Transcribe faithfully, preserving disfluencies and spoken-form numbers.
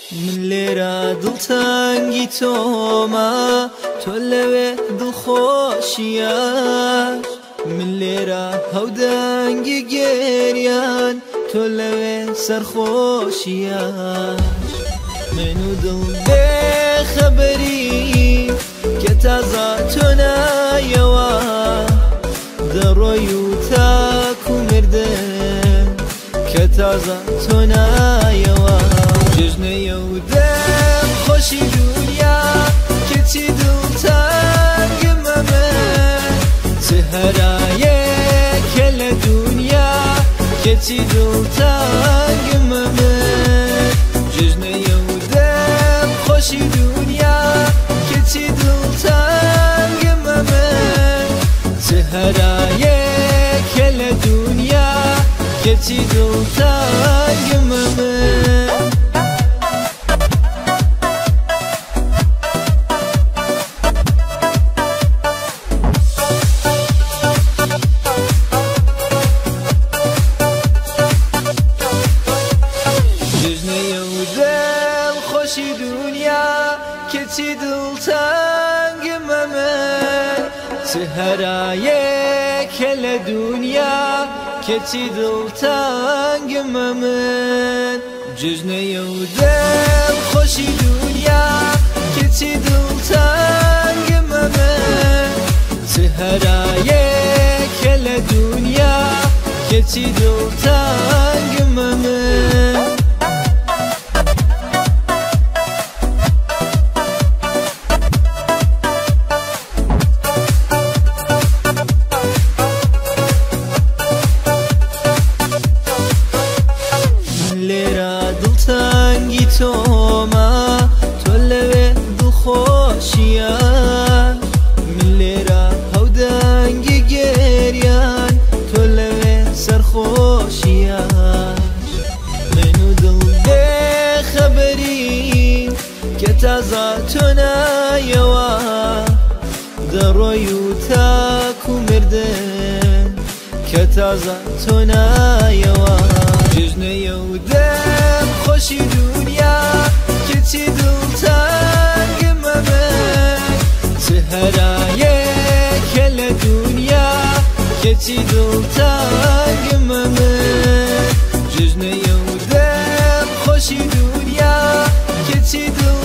من لێرە دڵتەنگی تۆمە تۆ لەوێ دڵخۆشیە من لێرە هەودەنگی گێریان تۆ لەوێ سەرخۆشیە من و دڵ بێخەبەری کە تازە تۆ نایەوە دەڕۆی و تاکو مردن کە تازە تۆ نایەوە جژنەیە و دەم خۆشی دنیا کەچی دڵتەنگمە من چه هەرایەکە لە دنیا کەچی دڵتەنگمە من جژنەیە و دەم خۆشی دنیا کەچی دڵتەنگمە من چه هەرایەکە لە دنیا کەچی دڵتەنگمە من خۆشی دنیا کەچی دڵتەنگمە من چه هەرایەکە لە دنیا کەچی دڵتەنگمە من جژنەیە و دەم خۆشی دنیا کەچی دڵتەنگمە من چه هەرایەکە لە دنیا کەچی دڵتەنگمە من دڵتەنگی تۆمە تۆ لەوێ دڵخۆشیە من لێرە هەودەنگی گێریان تۆ لەوێ سەرخۆشیە من و دڵ بێخەبەرین کە تازە تۆ نایەوە دەڕۆی و تاکو مردن کە تازە تۆ نایەوە جژنەیە و دەم خۆشی دنیا کەچی دڵتەنگمە من چه هەرایەکە لە دنیا کەچی دڵتەنگمە من جژنەیە و دەم خۆشی دنیا کەچی دڵ